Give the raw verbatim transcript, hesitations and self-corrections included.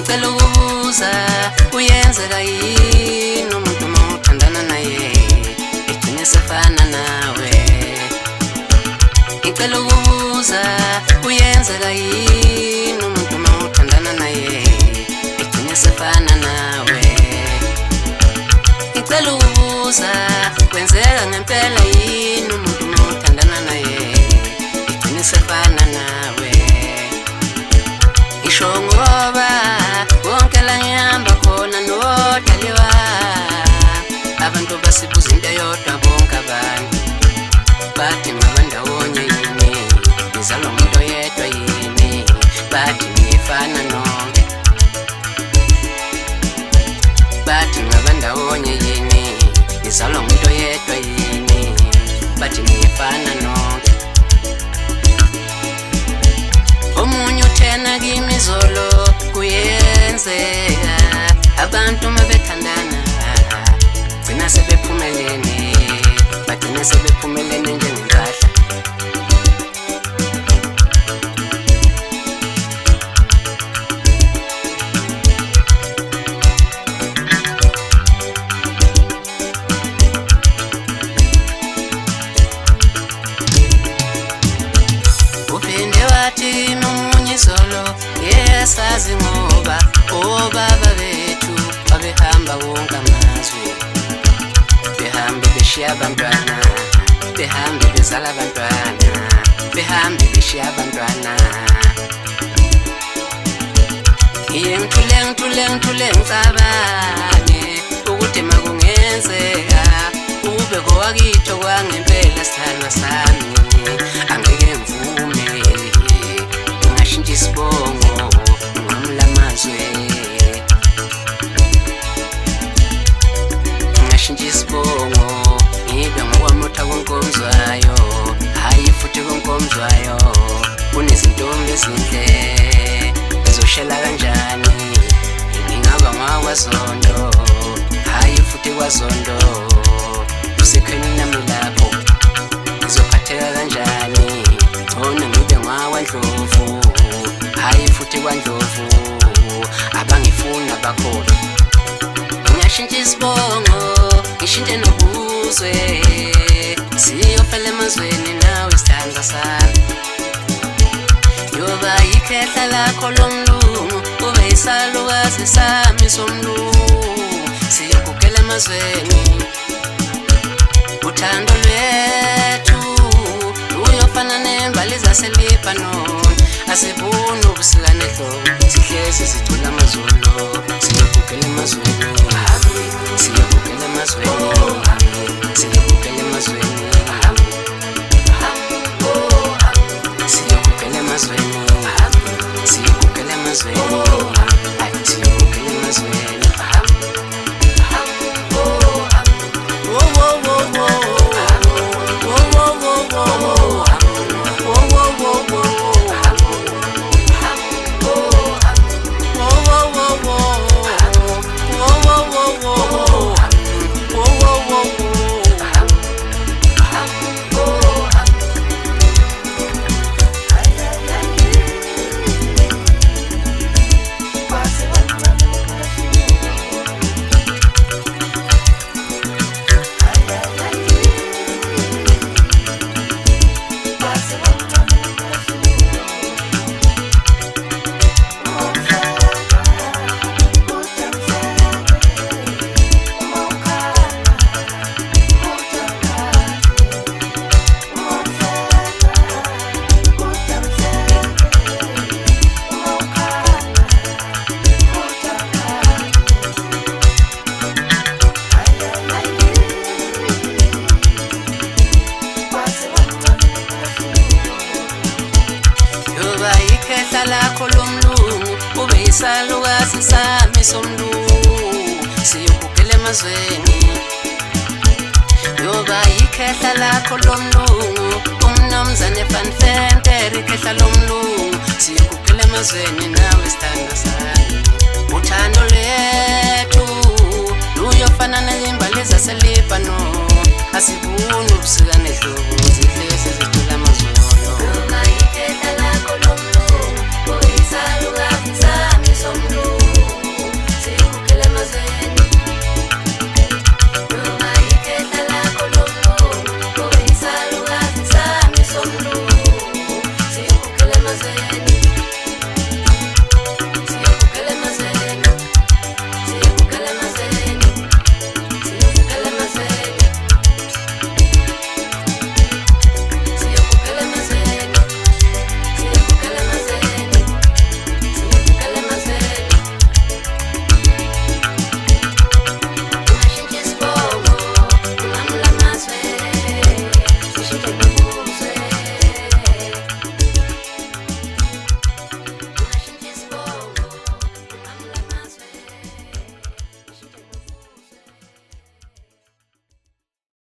ngicela ukubuza uyenzeka yini umuntu mawuthandana naye egcine sefana nawe ngicela ukubuza uyenzeka yini umuntu mawuthandana naye egcine sefana nawe ngicela ukubuza kwenzeka ngempela yini umuntu mawuthandana naye egcine sefana nawe ngisho ngoba wonke la ngihamba khona nodaliwa abantu basibuza into yodwa bonke abantu bathi ngabandawonye yini ngizalwa umuntu oyedwa yini bathi ngifana nonke bathi ngabandawonye yini ngizalwa umuntu oyedwa yini bathi ngifana nonke omunye uthena kimi zolo kuyenzeka abantu mabethandana gcina sebephumelene bagcina sebephumelene njengempahla uphinde wathi nomunye zolo yesazi ngoba obaba bethu babehamba wonke amazwe behambe beshiya abantwana behambe bezala abantwana behambe beshiya abantwana iye ngithule ngithule ngithule ngicabane ukuthi makungenzeka ube kowakitho kwangempela sithanda sami angeke ngivume ngashintsha isibongo ngomlamazwe ngashintsha isibongo ngibe ngokwamotha konkomzwayo hayi futhi konkomzwayo kunezintombi ezinhle ezoshela kanjani ngingaba ngakwaZondo hayi futhi kwaZondo usekhweni nami lapho ngizophatheka kanjani ngcono ngibe ngakwaNdlovu hayi futhi kwaNdlovu abangifuna bakhona ngashintsha isibongo ngishintshe nobuzwe siyofela emazweni nawe isithanda sami yoba ikhehla lakho lomlungu kube isalukazi sami somlungu siyogugela emazweni uthando lwethu luyofana nembali zaseLebanon asibuni ubusika nehlobo sihlezi sithula amazolo siyogugela emazweni siyogugela emazweni siyogugela emazweni siyogugela emazweni siyogugela emazweni siyogugela emazweni lakho lomlungu ube isalukazi sami somlungu siyogugela emazweni yoba ikhehla lakho lomlungu umnomzane fanfenteri ikhehla lomlungu siyogugela emazweni nawe sithanda sami uthando lwethu luyofana nezimbali zaseLebanon asibuni ubusika nehlobo sihlezi sithula amazweni